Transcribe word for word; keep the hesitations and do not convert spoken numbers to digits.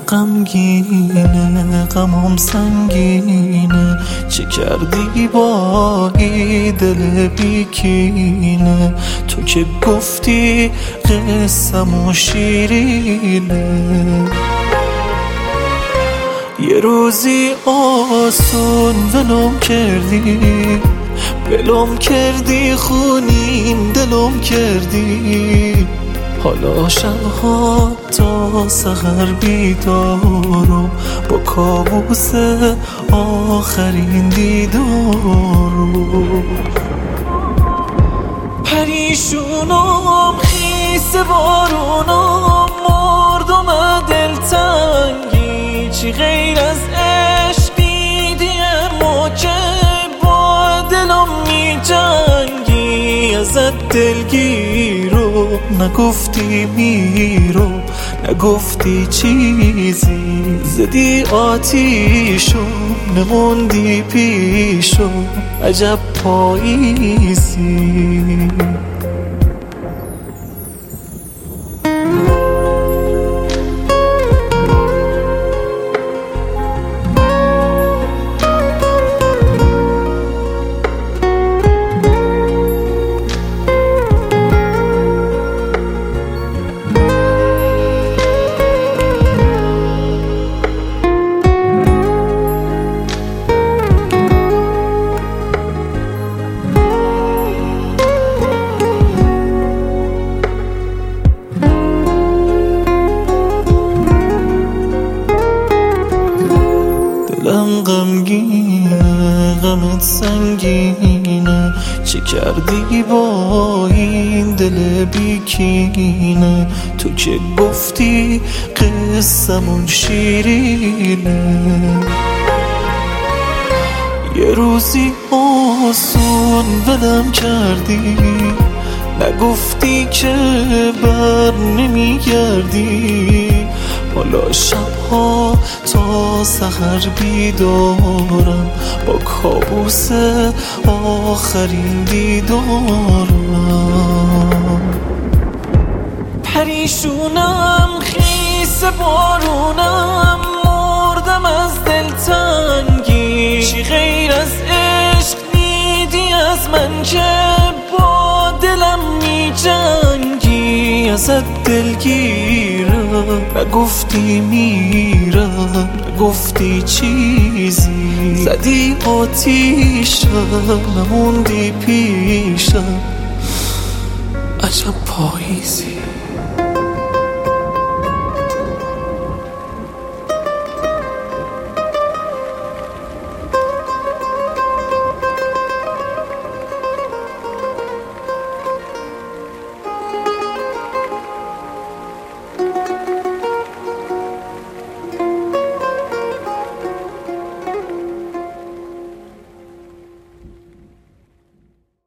غمگینه، غمم سنگینه، چه کردی با ای دل بیکینه؟ تو که گفتی قصه‌مو شیرینه. یه روزی آسون ولم کردی، ولم کردی، خونین دلم کردی. حالا شبها تا سحر بیدارم با کابوس آخرین دیدارم. پریشونم خیس بارونم، مردم دلتنگی، چی غیر از عشقی دیگه که با دلم می جنگی. ازت دلگیرو نگفتی میرو، نگفتی چیزی، زدی آتیشو نموندی پیشو، عجب پاییزی. دلم غمگینه، غمت سنگینه، چه کردی با این دل بیکینه؟ تو که گفتی قصه‌مون شیرینه. یه روزی آسون ولم کردی، نگفتی که بر نمیگردی. حالا شبها تا سحر بیدارم با کابوس آخرین دیدارم. پریشونم خیس بارونم، مردم از دلتنگی، چی غیر از عشق دیدی از من که با دلم می جنگی. ازت دلگیرم نگفتی میرم، نگفتی چیزی، زدی آتیشم نموندی پیشم، عجب پاییزی.